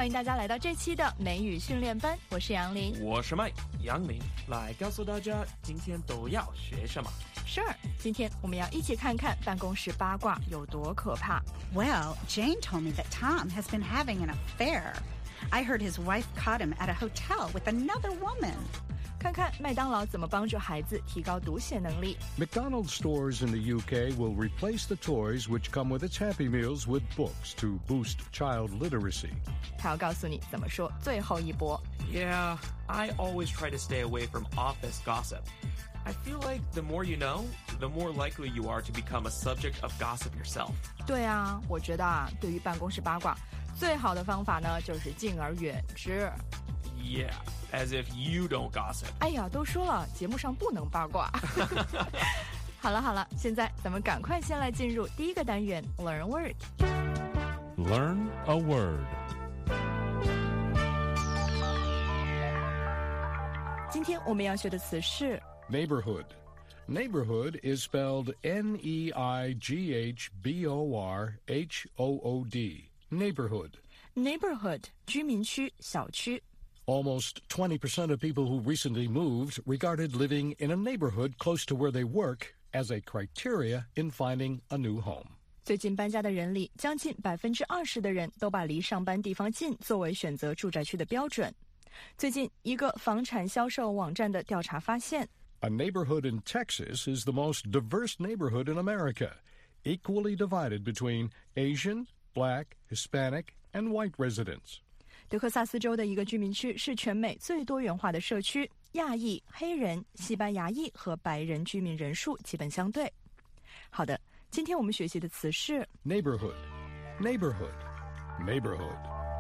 迎大家来到这期的美语训练班，我是杨林， 我是 Mike 杨林，来告诉大家今天都要学什么。 Sure， 今天我们要一起看看办公室八卦有多可怕。 Well, Jane told me that Tom has been having an affair. I heard his wife caught him at a hotel with another woman. 看看麦当劳怎么帮助孩子提高读写能力。 McDonald's stores in the UK will replace the toys which come with its Happy Meals with books to boost child literacy. 他要告诉你怎么说最后一波。 Yeah, I always try to stay away from office gossip. I feel like the more you know, the more likely you are to become a subject of gossip yourself. 对啊，我觉得对于办公室八卦最好的方法呢就是敬而远之。 Yeah, as if you don't gossip. 哎呀，都说了节目上不能八卦。好了，现在咱们赶快先来进入第一个单元 Learn a Word。 Learn a word. 今天我们要学的词是 Neighborhood. Neighborhood is spelled N-E-I-G-H-B-O-R-H-O-O-D. Neighborhood. neighborhood 居民区、小区。 Almost 20% of people who recently moved regarded living in a neighborhood close to where they work as a criteria in finding a new home. 最近搬家的人里，将近20%的人都把离上班地方近作为选择住宅区的标准。最近一个房产销售网站的调查发现， A neighborhood in Texas is the most diverse neighborhood in America, equally divided between Asian, Black, Hispanic, and white residents. 德克萨斯州的一个居民区是全美最多元化的社区，亚裔、黑人、西班牙裔和白人居民人数基本相对。好的，今天我们学习的词是 Neighborhood. Neighborhood. Neighborhood.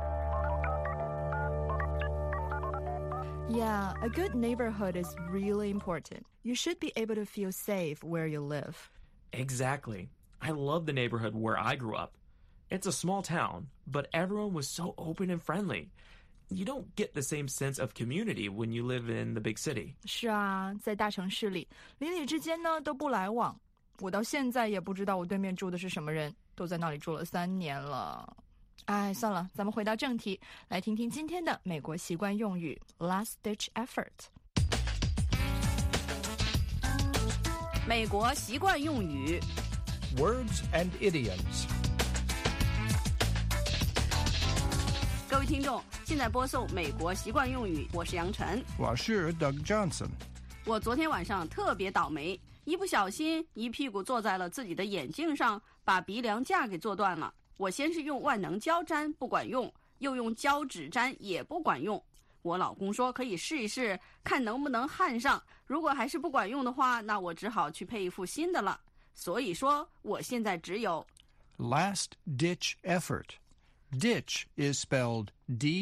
Yeah, a good neighborhood is really important. You should be able to feel safe where you live. Exactly. I love the neighborhood where I grew up. It's a small town, but everyone was so open and friendly. You don't get the same sense of community when you live in the big city. 是啊，在大城市里，邻里之间呢都不来往。我到现在也不知道我对面住的是什么人，都在那里住了3年了。哎，算了，咱们回到正题，来听听今天的美国习惯用语 Last Ditch Effort。 美国习惯用语 Words and idioms. 各位听众，现在播送美国习惯用语，我是杨晨。 我是 Doug Johnson. 我昨天晚上特别倒霉，一不小心一屁股坐在了自己的眼镜上，把鼻梁架给坐断了。我先是用万能胶粘不管用，又用胶纸粘也不管用。我老公说可以试一试，看能不能焊上。如果还是不管用的话，那我只好去配一副新的了。所以说，我现在只有 Last ditch effort. Ditch is spelled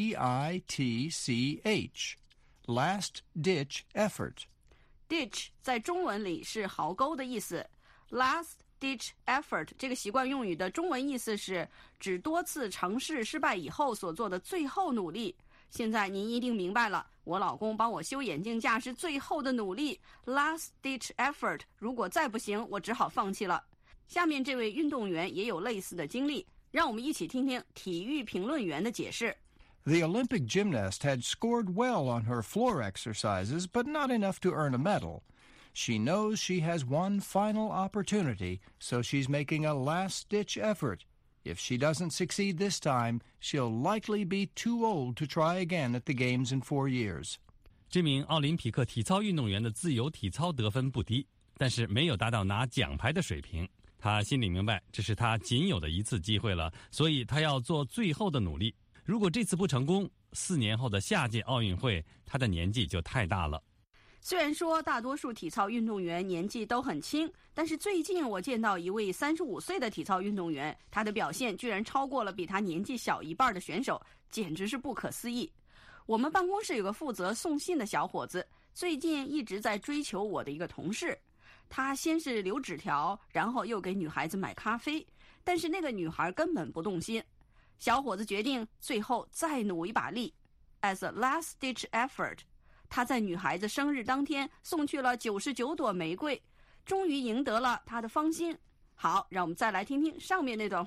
D-I-T-C-H. Last ditch effort. ditch 在中文里是壕沟的意思。Last ditch effort 这个习惯用语的中文意思是指多次尝试失败以后所做的最后努力。现在您一定明白了，我老公帮我修眼镜架是最后的努力 Last ditch effort， 如果再不行，我只好放弃了。下面这位运动员也有类似的经历，让我们一起听听体育评论员的解释。 The Olympic gymnast had scored well on her floor exercises, but not enough to earn a medal. She knows she has one final opportunity, so she's making a last-ditch effort. If she doesn't succeed this time, she'll likely be too old to try again at the Games in 4 years. 这名奥林匹克体操运动员的自由体操得分不低，但是没有达到拿奖牌的水平。他心里明白，这是他仅有的一次机会了，所以他要做最后的努力。如果这次不成功，4年后的下届奥运会，他的年纪就太大了。 虽然说大多数体操运动员年纪都很轻，但是最近我见到一位35岁的体操运动员，他的表现居然超过了比他年纪小一半的选手，简直是不可思议。我们办公室有个负责送信的小伙子，最近一直在追求我的一个同事。他先是留纸条，然后又给女孩子买咖啡，但是那个女孩根本不动心。小伙子决定最后再努一把力 ，as a last-ditch effort， 他在女孩子生日当天送去了99朵玫瑰，终于赢得了她的芳心。好，让我们再来听听上面那段话。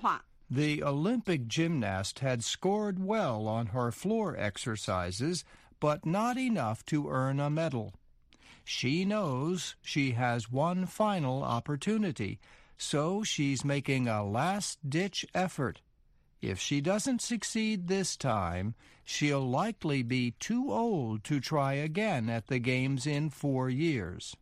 The Olympic gymnast had scored well on her floor exercises, but not enough to earn a medal. She knows she has one final opportunity, so she's making a last-ditch effort. If she doesn't succeed this time, she'll likely be too old to try again at the Games in 4 years.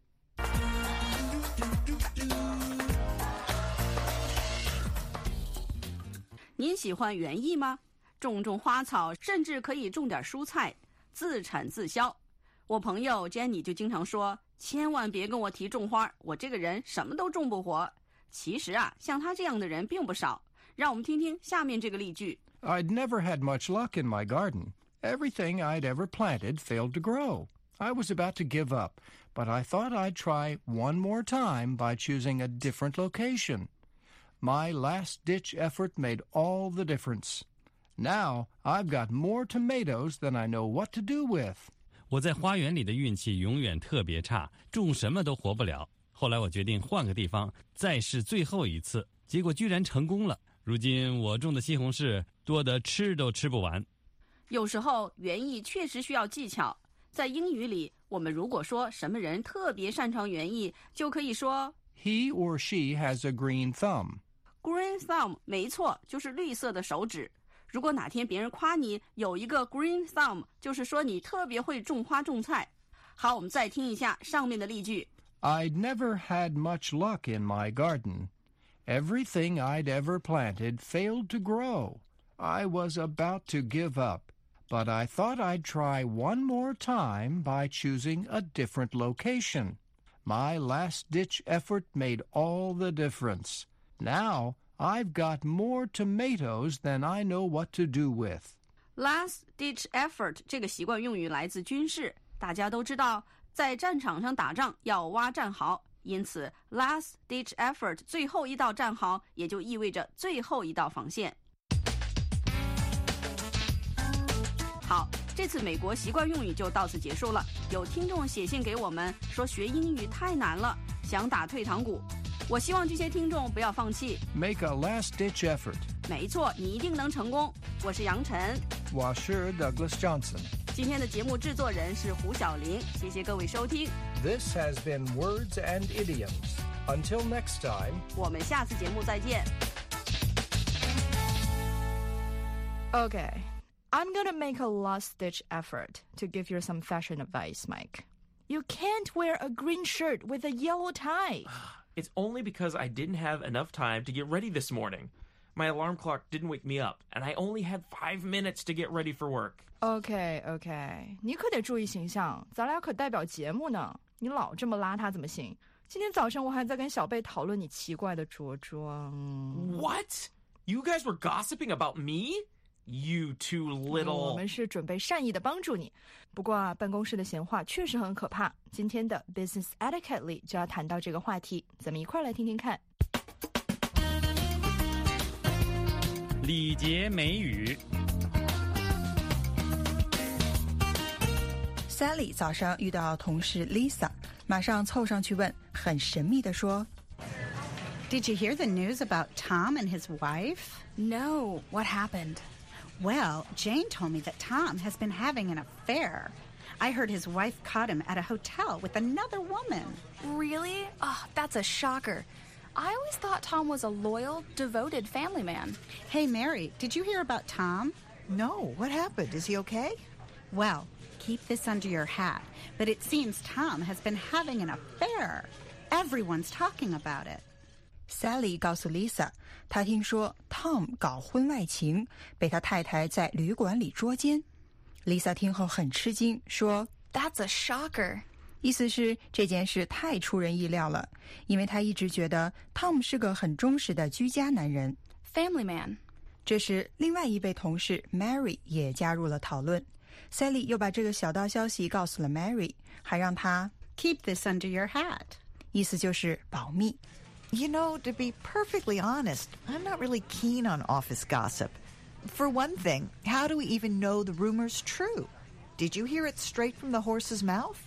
您喜欢园艺吗？种花草，甚至可以种点蔬菜，自产自销。我朋友 Jenny 就经常说，千万别跟我提种花，我这个人什么都种不活。其实啊，像他这样的人并不少。让我们听听下面这个例句。 I'd never had much luck in my garden. Everything I'd ever planted failed to grow. I was about to give up, but I thought I'd try one more time by choosing a different location. My last-ditch effort made all the difference. Now I've got more tomatoes than I know what to do with. 我在花园里的运气永远特别差，种什么都活不了。后来我决定换个地方，再试最后一次，结果居然成功了。如今我种的西红柿多得吃都吃不完。 有时候园艺确实需要技巧。在英语里，我们如果说什么人特别擅长园艺，就可以说 He or she has a green thumb. Green thumb 没错，就是绿色的手指。如果哪天别人夸你有一个 green thumb， 就是说你特别会种花种菜。好，我们再听一下上面的例句。 I'd never had much luck in my garden. Everything I'd ever planted failed to grow. I was about to give up, but I thought I'd try one more time by choosing a different location. My last-ditch effort made all the difference. Now I've got more tomatoes than I know what to do with. Last-ditch effort 这个习惯用语来自军事，大家都知道，在战场上打仗要挖战壕，因此 last-ditch effort 最后一道战壕也就意味着最后一道防线。好，这次美国习惯用语就到此结束了。有听众写信给我们说学英语太难了，想打退堂鼓。我希望这些听众不要放弃。 Make a last-ditch effort. 没错，你一定能成功。我是杨晨， 我是 Douglas Johnson. 今天的节目制作人是胡小玲，谢谢各位收听。 This has been Words and Idioms. Until next time. 我们下次节目再见。 Okay, I'm gonna make a last-ditch effort to give you some fashion advice, Mike. You can't wear a green shirt with a yellow tie. It's only because I didn't have enough time to get ready this morning. My alarm clock didn't wake me up, and I only had 5 minutes to get ready for work. OK， 你可得注意形象，咱俩可代表节目呢。你老这么邋遢怎么行？今天早上我还在跟小贝讨论你奇怪的着装。 What? You guys were gossiping about me? You two little... 我们是准备善意的帮助你。不过啊，办公室的闲话确实很可怕。今天的 Business Etiquette 里就要谈到这个话题，咱们一块来听听看。 礼节美语。 Sally 早上遇到同事 Lisa， 马上凑上去问，很神秘地说 Did you hear the news about Tom and his wife? No. What happened? Well, Jane told me that Tom has been having an affair. I heard his wife caught him at a hotel with another woman. Really? Oh, that's a shocker. I always thought Tom was a loyal, devoted family man. Hey, Mary, did you hear about Tom? No. What happened? Is he okay? Well, keep this under your hat, but it seems Tom has been having an affair. Everyone's talking about it. Sally 告诉 Lisa， 她听说 Tom 搞婚外情，被他太太在旅馆里捉奸。Lisa 听后很吃惊，说 That's a shocker. 意思是这件事太出人意料了，因为他一直觉得 Tom 是个很忠实的居家男人。 Family man. 这时另外一位同事 Mary 也加入了讨论。Sally 又把这个小道消息告诉了 Mary， 还让她 Keep this under your hat. 意思就是保密。 You know, to be perfectly honest, I'm not really keen on office gossip. For one thing, how do we even know the rumor's true? Did you hear it straight from the horse's mouth?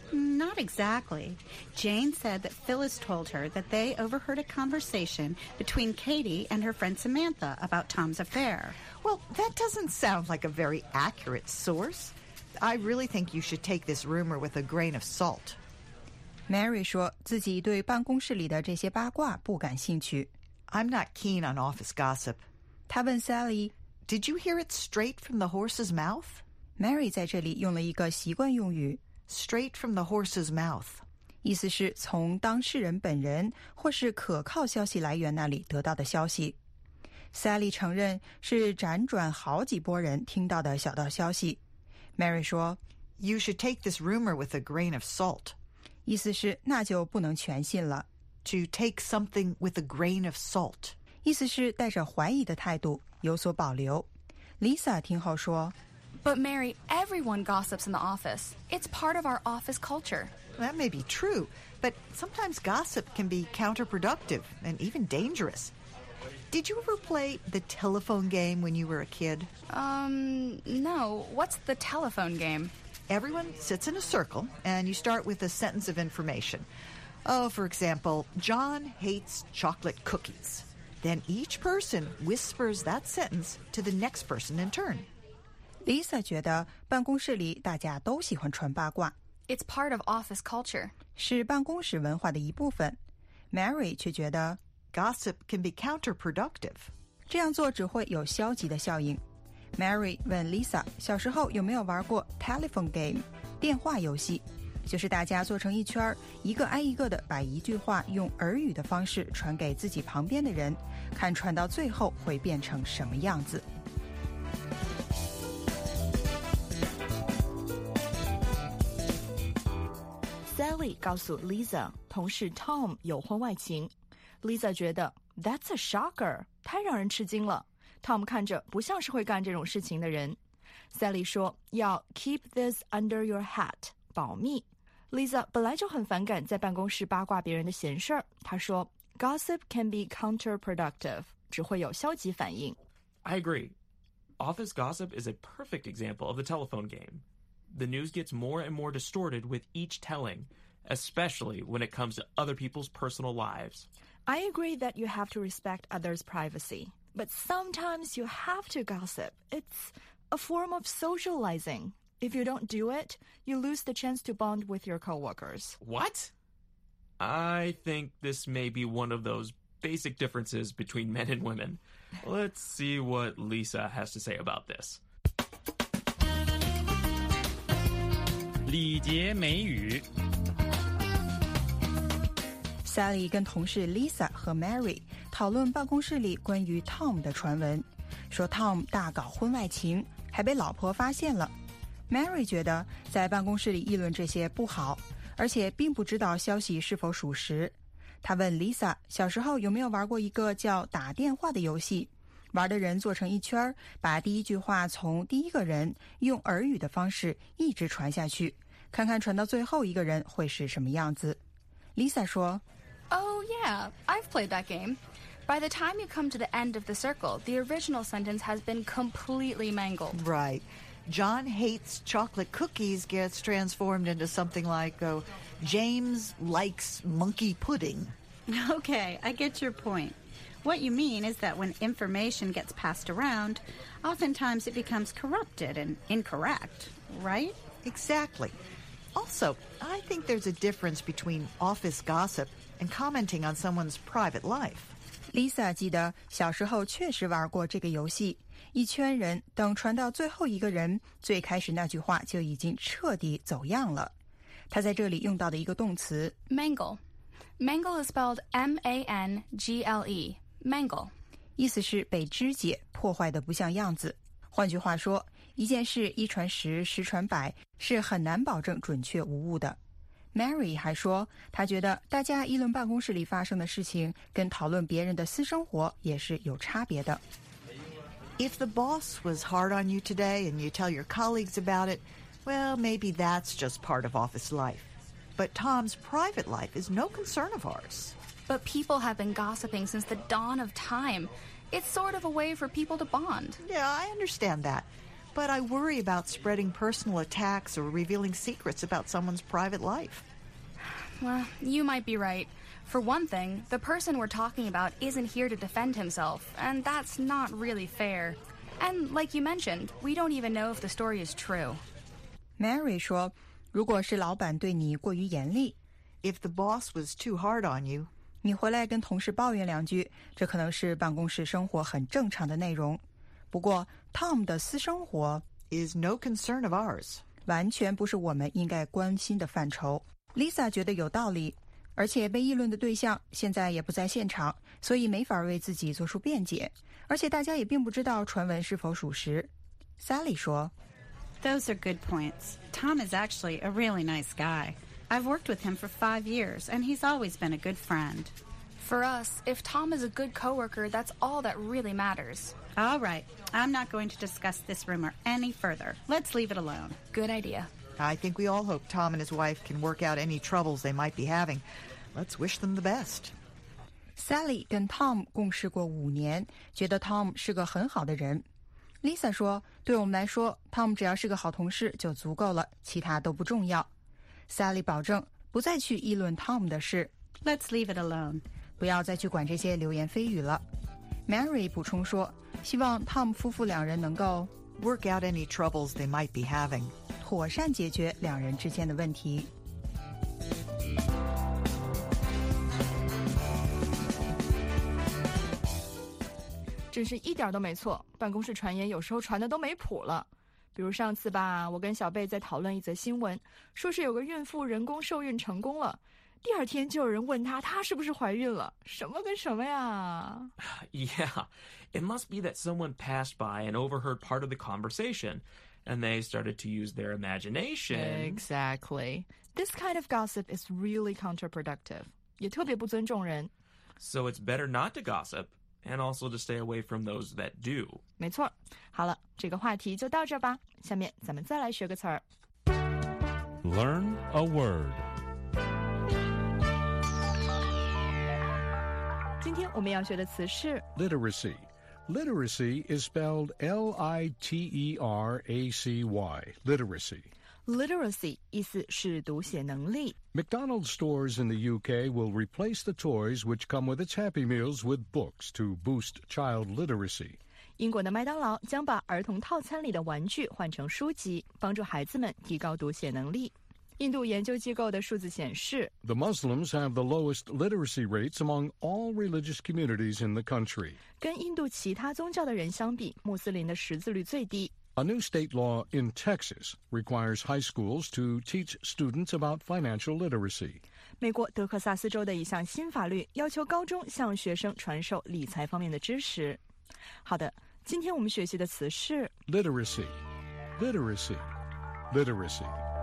Not exactly. Jane said that Phyllis told her that they overheard a conversation between Katie and her friend Samantha about Tom's affair. Well, that doesn't sound like a very accurate source. I really think you should take this rumor with a grain of salt. Mary 说自己对办公室里的这些八卦不感兴趣。 I'm not keen on office gossip. 她问 Sally， Did you hear it straight from the horse's mouth? Mary 在这里用了一个习惯用语 Straight from the horse's mouth. 意思是从当事人本人或是可靠消息来源那里得到的消息。Sally 承认是辗转好几波人听到的小道消息。Mary 说 You should take this rumor with a grain of salt. 意思是那就不能全信了。 To take something with a grain of salt. 意思是带着怀疑的态度，有所保留。Lisa 听后说 But Mary, everyone gossips in the office. It's part of our office culture. That may be true, but sometimes gossip can be counterproductive and even dangerous. Did you ever play the telephone game when you were a kid? No. What's the telephone game? Everyone sits in a circle, and you start with a sentence of information. Oh, for example, John hates chocolate cookies. Then each person whispers that sentence to the next person in turn. Lisa 觉得办公室里大家都喜欢传八卦， It's part of office culture. 是办公室文化的一部分。Mary 却觉得 Gossip can be counterproductive. 这样做只会有消极的效应。Mary 问 Lisa 小时候有没有玩过 telephone game 电话游戏，就是大家坐成一圈，一个挨一个的把一句话用耳语的方式传给自己旁边的人，看传到最后会变成什么样子。 Sally 告诉 Lisa 同事 Tom 有婚外情。Lisa 觉得 That's a shocker， 太让人吃惊了。Tom 看着不像是会干这种事情的人。Sally 说要 keep this under your hat， 保密。Lisa 本来就很反感在办公室八卦别人的闲事儿，她说 Gossip can be counterproductive， 只会有消极反应。 I agree. Office gossip is a perfect example of the telephone game. The news gets more and more distorted with each telling, especially when it comes to other people's personal lives. I agree that you have to respect others' privacy, but sometimes you have to gossip. It's a form of socializing. If you don't do it, you lose the chance to bond with your coworkers. What? I think this may be one of those basic differences between men and women. Let's see what Lisa has to say about this. 礼节美语 Sally 跟同事 Lisa 和 Mary 讨论办公室里关于 Tom 的传闻，说 Tom 大搞婚外情，还被老婆发现了。Mary 觉得在办公室里议论这些不好，而且并不知道消息是否属实。她问 Lisa 小时候有没有玩过一个叫打电话的游戏，玩的人坐成一圈，把第一句话从第一个人用耳语的方式一直传下去，看看传到最后一个人会是什么样子。Lisa 说 Oh, yeah, I've played that game. By the time you come to the end of the circle, the original sentence has been completely mangled. Right. John hates chocolate cookies gets transformed into something like, James likes monkey pudding. Okay, I get your point. What you mean is that when information gets passed around, oftentimes it becomes corrupted and incorrect, right? Exactly. Also, I think there's a difference between office gossip and commenting on someone's private life. Lisa 记得小时候确实玩过这个游戏，一圈人等传到最后一个人，最开始那句话就已经彻底走样了。她在这里用到的一个动词 Mangle. Mangle is spelled M-A-N-G-L-E. Mangle. 意思是被肢解，破坏的不像样子。换句话说，一件事一传十，十传百，是很难保证准确无误的。Mary 还说，她觉得大家议论办公室里发生的事情，跟讨论别人的私生活也是有差别的。 If the boss was hard on you today and you tell your colleagues about it, well, maybe that's just part of office life. But Tom's private life is no concern of ours. But people have been gossiping since the dawn of time. It's sort of a way for people to bond. Yeah, I understand that. But I worry about spreading personal attacks or revealing secrets about someone's private life. Well, you might be right. For one thing, the person we're talking about isn't here to defend himself, and that's not really fair. And like you mentioned, we don't even know if the story is true. Mary 说，如果是老板对你过于严厉， If the boss was too hard on you, 你回来跟同事抱怨两句，这可能是办公室生活很正常的内容。不过 Tom 的私生活 is no concern of ours. 完全不是我们应该关心的范畴。 Lisa 觉得有道理，而且被议论的对象现在也不在现场，所以没法为自己做出辩解，而且大家也并不知道传闻是否属实。 Sally 说， Those are good points. Tom is actually a really nice guy. I've worked with him for 5 years, and he's always been a good friend. For us, if Tom is a good coworker, that's all that really matters. All right, I'm not going to discuss this rumor any further. Let's leave it alone. Good idea. I think we all hope Tom and his wife can work out any troubles they might be having. Let's wish them the best. Sally 跟 Tom 共事过5年，觉得 Tom 是个很好的人。 Lisa 说，对我们来说 Tom 只要是个好同事就足够了，其他都不重要。 Sally 保证不再去议论 Tom 的事， Let's leave it alone. 不要再去管这些流言蜚语了。 Mary 补充说，希望 Tom 夫妇两人能够 Work out any troubles they might be having. 妥善解决两人之间的问题。 真是一点都没错，办公室传言有时候传的都没谱了。比如上次吧，我跟小贝在讨论一则新闻，说是有个孕妇人工受孕成功了，第二天就有人问她是不是怀孕了，什么跟什么呀？ Yeah, it must be that someone passed by and overheard part of the conversation, and they started to use their imagination. Exactly. This kind of gossip is really counterproductive. 也特别不尊重人。 So it's better not to gossip, and also to stay away from those that do. 没错。好了，这个话题就到这吧。下面咱们再来学个词儿。 Learn a word. 今天我们要学的词是 Literacy. Literacy is spelled Literacy. Literacy. literacy 意思是读写能力。 McDonald's stores in the UK will replace the toys which come with its Happy Meals with books to boost child literacy. 英国的麦当劳将把儿童套餐里的玩具换成书籍，帮助孩子们提高读写能力。印度研究机构的数字显示 The Muslims have the lowest literacy rates among all religious communities in the country. 跟印度其他宗教的人相比，穆斯林的识字率最低。 A new state law in Texas requires high schools to teach students about financial literacy. 美国德克萨斯州的一项新法律要求高中向学生传授理财方面的知识。好的，今天我们学习的词是 Literacy. Literacy. Literacy.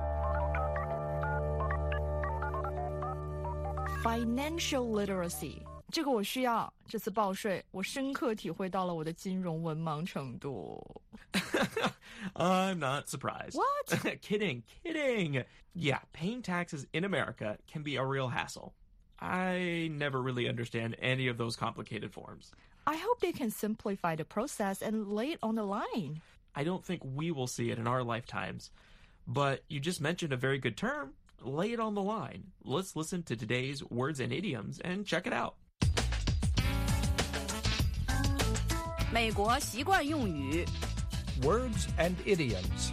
financial literacy。这个我需要，这次报税，我深刻体会到了我的金融文盲程度。 I'm not surprised. What? Kidding. Yeah, paying taxes in America can be a real hassle. I never really understand any of those complicated forms. I hope they can simplify the process and lay it on the line. I don't think we will see it in our lifetimes. But you just mentioned a very good term. Lay it on the line. Let's listen to today's words and idioms and check it out. 美国习惯用语 Words and idioms.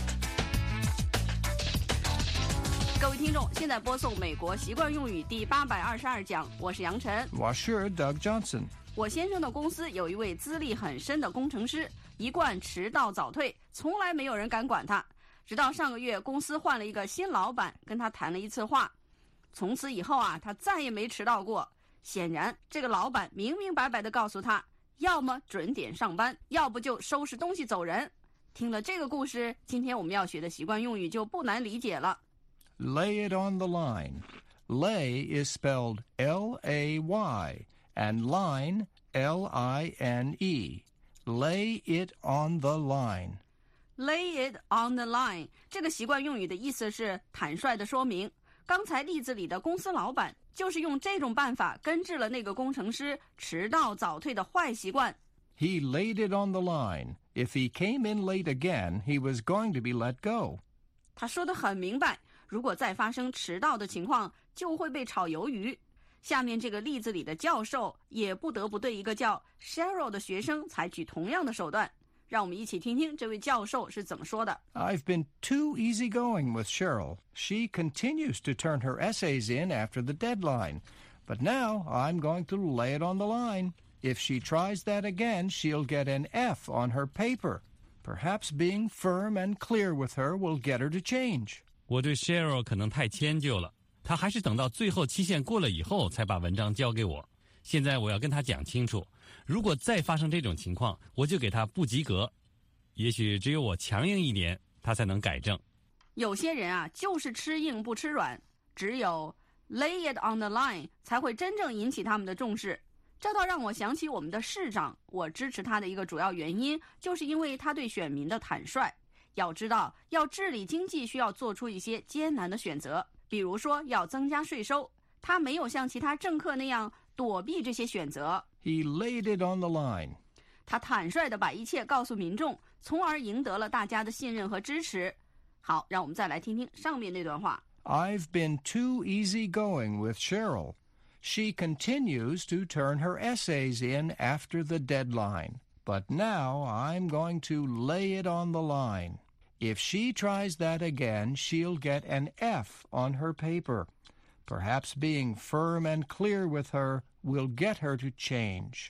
各位听众，现在播送美国习惯用语第822讲，我是杨晨。 我是 Doug Johnson. 我先生的公司有一位资历很深的工程师，一贯迟到早退，从来没有人敢管他。直到上个月，公司换了一个新老板，跟他谈了一次话。从此以后啊，他再也没迟到过。显然，这个老板明明白白地告诉他，要么准点上班，要不就收拾东西走人。听了这个故事，今天我们要学的习惯用语就不难理解了。 Lay it on the line. Lay is spelled L-A-Y, and line, L-I-N-E. Lay it on the line. Lay it on the line 这个习惯用语的意思是坦率地说明。刚才例子里的公司老板就是用这种办法根治了那个工程师迟到早退的坏习惯。 He laid it on the line. If he came in late again, he was going to be let go. 他说得很明白，如果再发生迟到的情况，就会被炒鱿鱼。下面这个例子里的教授也不得不对一个叫 Cheryl 的学生采取同样的手段。让我们一起听听这位教授是怎么说的。 I've been too easygoing with Cheryl. She continues to turn her essays in after the deadline. But now I'm going to lay it on the line. If she tries that again, she'll get an F on her paper. Perhaps being firm and clear with her will get her to change. 我对 Cheryl 可能太迁就了，她还是等到最后期限过了以后才把文章交给我。现在我要跟她讲清楚，如果再发生这种情况，我就给她不及格。也许只有我强硬一点，她才能改正。 有些人啊，就是吃硬不吃软，只有 lay it on the line 才会真正引起他们的重视。这倒让我想起我们的市长，我支持他的一个主要原因，就是因为他对选民的坦率。要知道，要治理经济需要做出一些艰难的选择，比如说要增加税收，他没有像其他政客那样躲避这些选择。 He laid it on the line. 他坦率地把一切告诉民众，从而赢得了大家的信任和支持。好，让我们再来听听上面那段话。 I've been too easygoing with Cheryl. She continues to turn her essays in after the deadline. But now I'm going to lay it on the line. If she tries that again, she'll get an F on her paper. Perhaps being firm and clear with her will get her to change.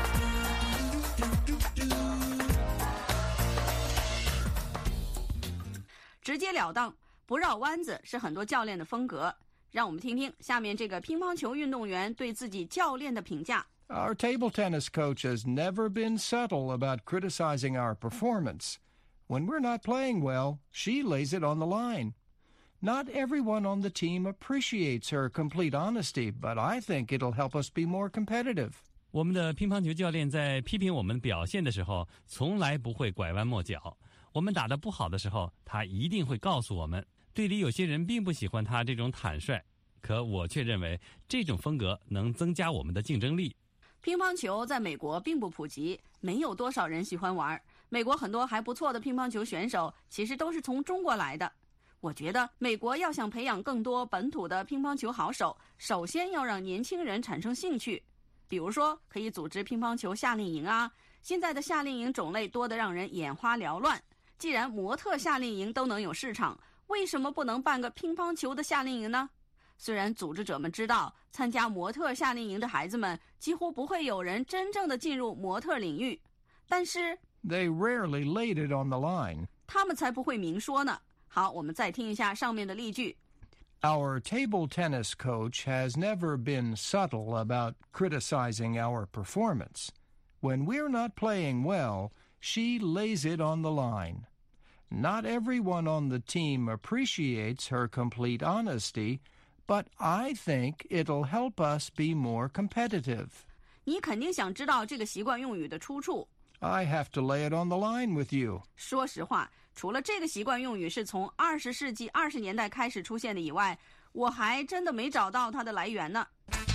直截了当，不绕弯子是很多教练的风格。让我们听听下面这个乒乓球运动员对自己教练的评价。 Our table tennis coach has never been subtle about criticizing our performance. When we're not playing well, she lays it on the line. Not everyone on the team appreciates her complete honesty, but I think it'll help us be more competitive. 我们的乒乓球教练在批评我们表现的时候，从来不会拐弯抹角。我们打得不好的时候，他一定会告诉我们。队里有些人并不喜欢他这种坦率，可我却认为这种风格能增加我们的竞争力。 乒乓球在美国并不普及，没有多少人喜欢玩。美国很多还不错的乒乓球选手其实都是从中国来的。我觉得美国要想培养更多本土的乒乓球好手，首先要让年轻人产生兴趣。比如说可以组织乒乓球夏令营啊，现在的夏令营种类多得让人眼花缭乱。既然模特夏令营都能有市场，为什么不能办个乒乓球的夏令营呢？虽然组织者们知道参加模特夏令营的孩子们几乎不会有人真正的进入模特领域，但是 They rarely laid it on the line. 他们才不会明说呢。好，我们再听一下上面的例句。 Our table tennis coach has never been subtle about criticizing our performance. When we're not playing well, she lays it on the line. Not everyone on the team appreciates her complete honesty, but I think it'll help us be more competitive. 你肯定想知道这个习惯用语的出处。 I have to lay it on the line with you. 说实话，除了这个习惯用语是从20世纪20年代开始出现的以外，我还真的没找到它的来源呢。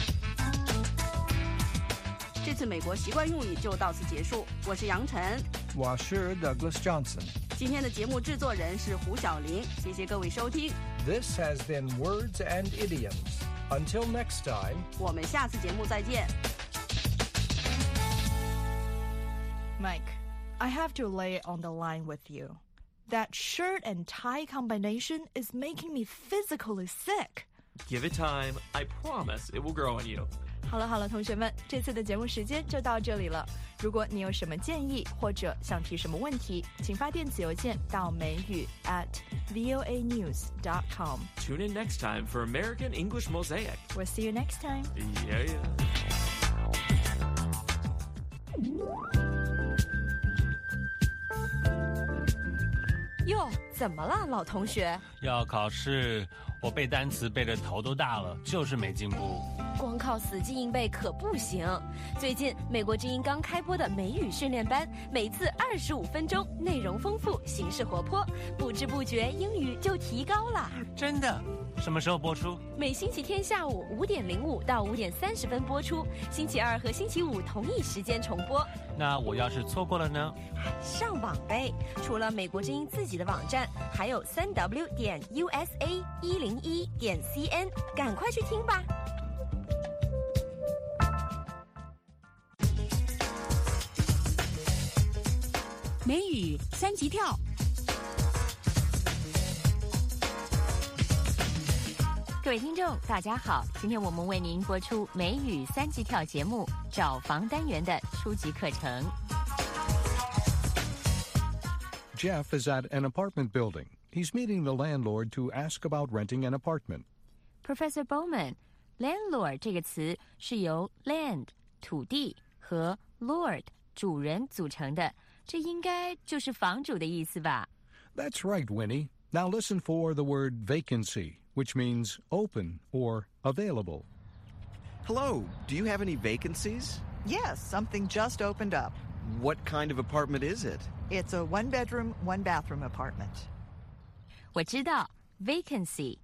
这次美国习惯用语就到此结束，我是杨晨， 我是 Douglas Johnson。 今天的节目制作人是胡小玲，谢谢各位收听。 This has been Words and Idioms. Until next time, 我们下次节目再见。 Mike, I have to lay it on the line with you. That shirt and tie combination is making me physically sick. Give it time. I promise it will grow on you. 好了，同学们，这次的节目时间就到这里了。如果你有什么建议或者想提什么问题，请发电子邮件到美语@voanews.com. Tune in next time for American English Mosaic. We'll see you next time. Yeah. 哟，怎么了，老同学？ 要考试，我背单词背得头都大了，就是没进步。 光靠死记硬背可不行。最近美国之音刚开播的美语训练班，每次25分钟，内容丰富，形式活泼，不知不觉英语就提高了。 真的？ 什么时候播出？ 每星期天下午5点05到5点30分播出，星期二和星期五同一时间重播。 那我要是错过了呢？ 上网呗！除了美国之音自己的网站，还有3w.usa101.cn，赶快去听吧！ 美语三级跳。 各位听众，大家好！今天我们为您播出美语三级跳节目《找房单元》的初级课程。 Jeff is at an apartment building. He's meeting the landlord to ask about renting an apartment. Professor Bowman, landlord 这个词是由 land 土地和 lord 主人组成的，这应该就是房主的意思吧？ That's right, Winnie. Now listen for the word vacancy, which means open or available. Hello, do you have any vacancies? Yes, something just opened up. What kind of apartment is it? It's a one-bedroom, one-bathroom apartment. 我知道 vacancy,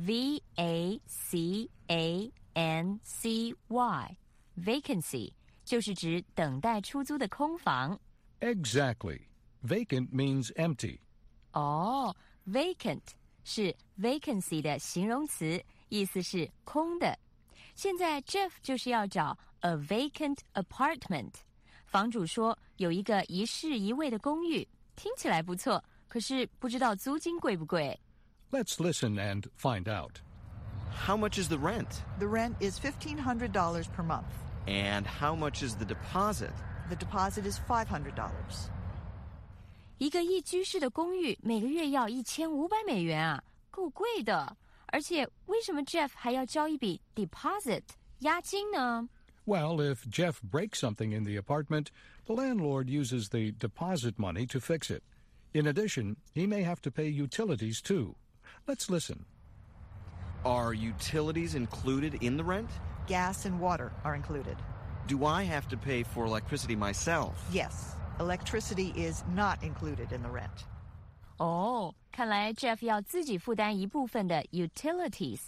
V-A-C-A-N-C-Y, vacancy 就是指等待出租的空房。 Exactly. Vacant means empty. 哦，vacant 是 vacancy 的形容词，意思是空的。现在 Jeff 就是要找 a vacant apartment。房主说有一个一室一卫的公寓，听起来不错，可是不知道租金贵不贵。 Let's listen and find out. How much is the rent? The rent is $1,500 per month. And how much is the deposit? The deposit is $500. 一个一居室的公寓每个月要$1500啊，够贵的。而且为什么 Jeff 还要交一笔 deposit 押金呢？ Well, if Jeff breaks something in the apartment, the landlord uses the deposit money to fix it. In addition, he may have to pay utilities too. Let's listen. Are utilities included in the rent? Gas and water are included. Do I have to pay for electricity myself? Yes, electricity is not included in the rent. 哦，看来 Jeff 要自己负担一部分的 utilities,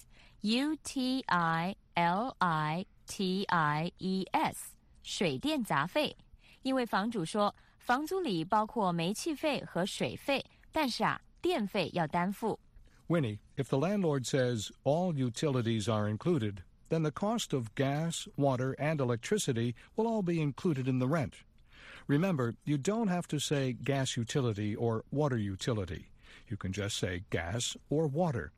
U-T-I-L-I-T-I-E-S, 水电杂费。因为房主说房租里包括煤气费和水费，但是电费要担负。 Winnie, if the landlord says all utilities are included, then the cost of gas, water, and electricity will all be included in the rent. Remember, you don't have to say gas utility or water utility. You can just say gas or water.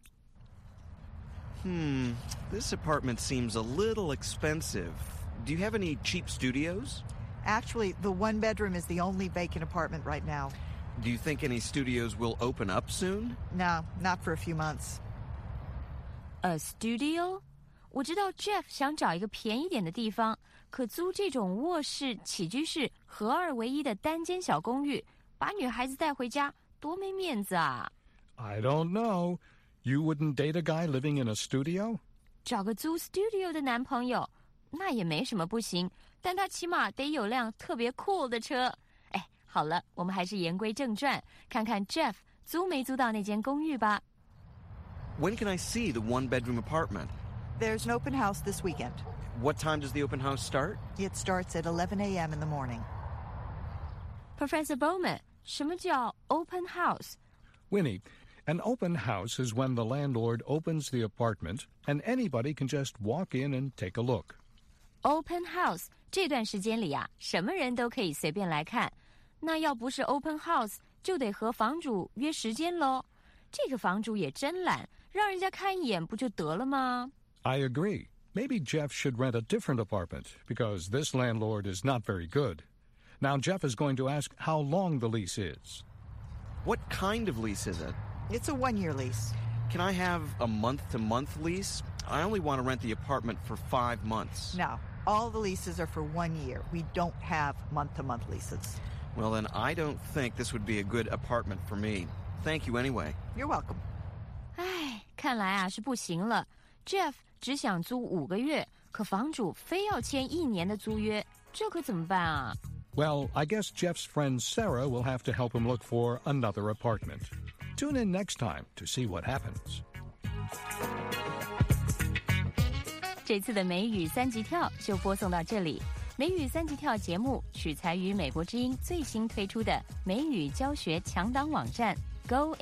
This apartment seems a little expensive. Do you have any cheap studios? Actually, the one bedroom is the only vacant apartment right now. Do you think any studios will open up soon? No, not for a few months. A studio? 我知道 Jeff 想找一个便宜点的地方，可租这种卧室、起居室合二为一的单间小公寓，把女孩子带回家，多没面子啊！ I don't know. You wouldn't date a guy living in a studio? 找个租 studio 的男朋友，那也没什么不行，但他起码得有辆特别cool的车。哎，好了，我们还是言归正传，看看 Jeff 租没租到那间公寓吧。 When can I see the one-bedroom apartment? There's an open house this weekend. What time does the open house start? It starts at 11 a.m. in the morning. Professor Bowman, 什么叫 open house? Winnie, an open house is when the landlord opens the apartment and anybody can just walk in and take a look. Open house 这段时间里什么人都可以随便来看。那要不是 open house， 就得和房主约时间咯。这个房主也真懒，让人家看一眼不就得了吗？ I agree. Maybe Jeff should rent a different apartment because this landlord is not very good. Now Jeff is going to ask how long the lease is. What kind of lease is it? It's a one-year lease. Can I have a month-to-month lease? I only want to rent the apartment for 5 months. No, all the leases are for 1 year. We don't have month-to-month leases. Well, then I don't think this would be a good apartment for me. Thank you anyway. You're welcome. 唉，看来是不行了。Jeff 只想租5个月，可房主非要签1年的租约，这可怎么办啊？ Well, I guess Jeff's friend Sarah will have to help him look for another apartment. Tune in next time to see what happens. 这次的美语3级跳就播送到这里。美语3级跳节目取材于美国之音最新推出的美语教学强档网站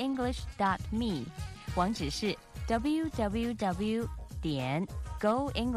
GoEnglish.me， 网址是www.goenglish.me。